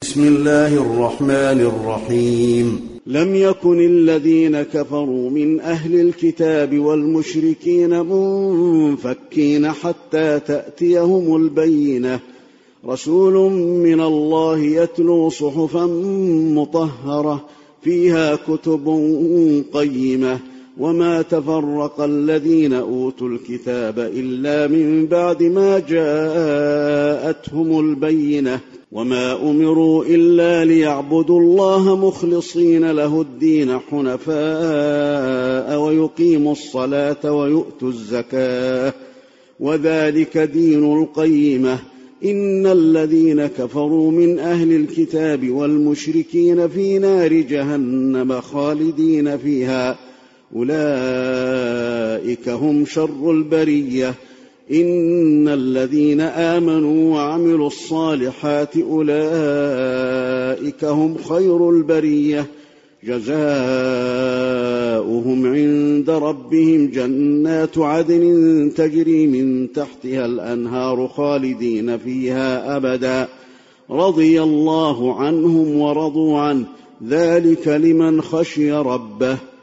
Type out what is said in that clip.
بسم الله الرحمن الرحيم. لم يكن الذين كفروا من أهل الكتاب والمشركين منفكين حتى تأتيهم البينة، رسول من الله يتلو صحفا مطهرة فيها كتب قيمة، وما تفرق الذين أوتوا الكتاب إلا من بعد ما جاءتهم البينة، وما أمروا إلا ليعبدوا الله مخلصين له الدين حنفاء ويقيموا الصلاة ويؤتوا الزكاة، وذلك دين القيمة. إن الذين كفروا من أهل الكتاب والمشركين في نار جهنم خالدين فيها، أولئك هم شر البرية. إن الذين آمنوا وعملوا الصالحات أولئك هم خير البرية، جزاؤهم عند ربهم جنات عدن تجري من تحتها الأنهار خالدين فيها أبدا، رضي الله عنهم ورضوا عنه، ذلك لمن خشي ربه.